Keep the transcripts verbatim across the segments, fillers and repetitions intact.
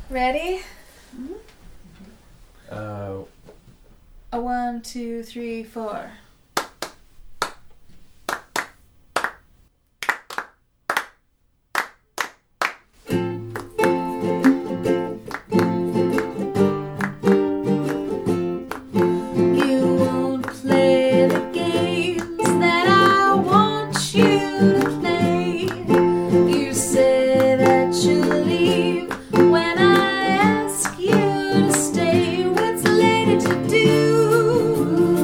Ready? Uh, A one, two, three, four. You won't play the games that I want you to play. You say that you'll leave when I ask you to stay. What's a lady to do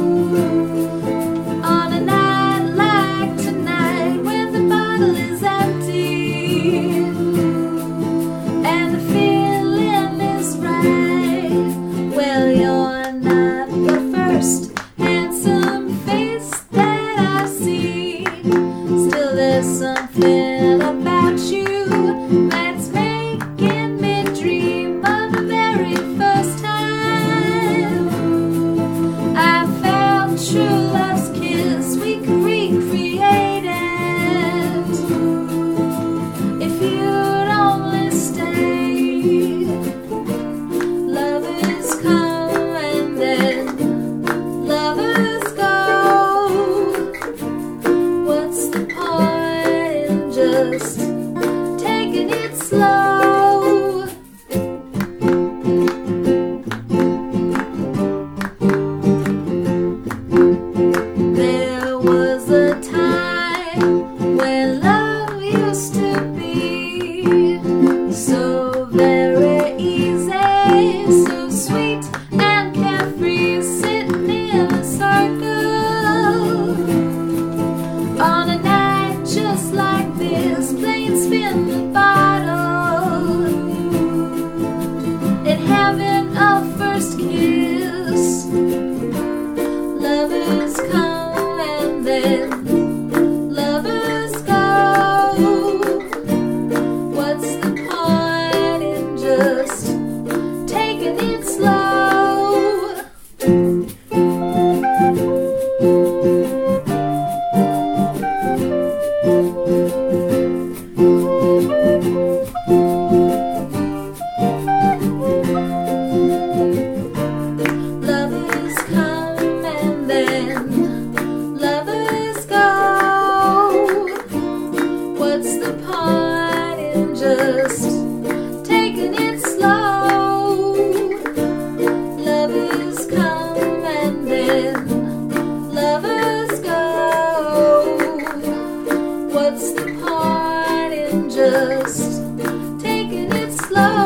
on a night like tonight when the bottle is empty and the feeling is right? Well, you're not the first handsome face that I've seen. Still, there's something about you that's making me dream of the very first time I felt true love's kiss. We could recreate it if you'd only stay. Lovers come and then lovers go. What's the point in just taking it slow? There was a time when love used to be so very easy, so sweet and carefree, sitting in a circle on a night just like this, playing spin the bottle and having a first kiss. Lovers come and then lovers go. What's the point in just taking it slow? Lovers come and then lovers go. What's the point in just taking it slow? Lovers come and then lovers go. What's the point in just taking it slow?